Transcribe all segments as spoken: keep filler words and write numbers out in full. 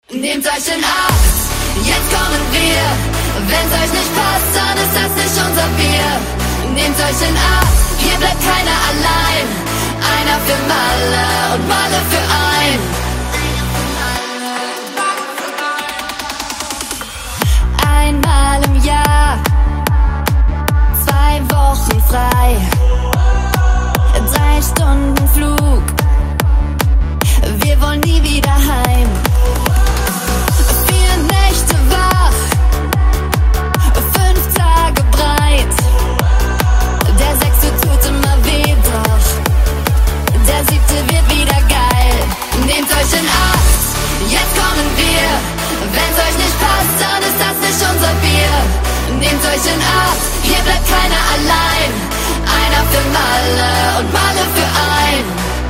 Nehmt euch in Acht, jetzt kommen wir. Wenn's euch nicht passt, dann ist das nicht unser Bier. Nehmt euch in Acht, hier bleibt keiner allein. Einer für Malle und Malle für ein. Einmal im Jahr, zwei Wochen frei, drei Stunden Flug, wir wollen nie wieder heim. Vier Nächte wach, fünf Tage breit, der sechste tut immer weh, doch der siebte wird wieder geil. Nehmt euch in Acht, jetzt kommen wir. Wenn's euch nicht passt, dann ist das nicht unser Bier. Nehmt euch in Acht, hier bleibt keiner allein. Einer für Malle und Malle für ein.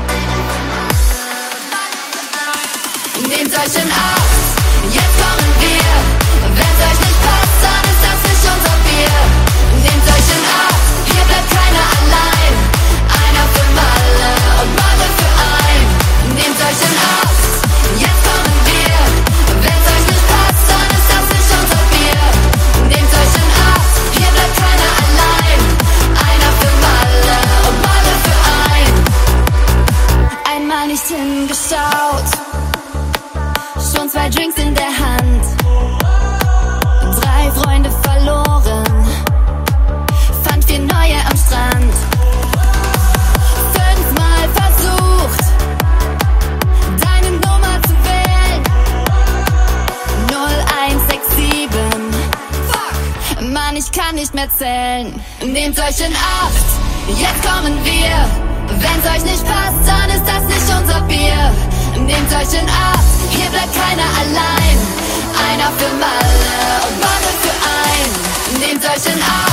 Nehmt euch in Acht, jetzt kommen wir. Wenn's euch nicht passt, dann ist das nicht unser Bier. Nehmt euch in Acht, hier bleibt keiner allein. Einer für Malle und Malle für ein. Nehmt euch in Acht, jetzt kommen wir. Wenn's euch nicht passt, dann ist das nicht unser Bier. Nehmt euch in Acht, hier bleibt keiner allein. Einer für Malle und Malle für ein. Einmal nicht hingeschaut, schon zwei Drinks in der Hand, drei Freunde verloren, fand vier neue am Strand. Fünfmal versucht, deine Nummer zu wählen. null eins sechs sieben, fuck, Mann, ich kann nicht mehr zählen. Nehmt euch in Acht, jetzt kommen wir. Wenn's euch nicht passt, dann ist das nicht unser Bier. Nehmt euch in Acht, hier bleibt keiner allein. Einer für Malle und Malle für ein. Nehmt euch in Acht.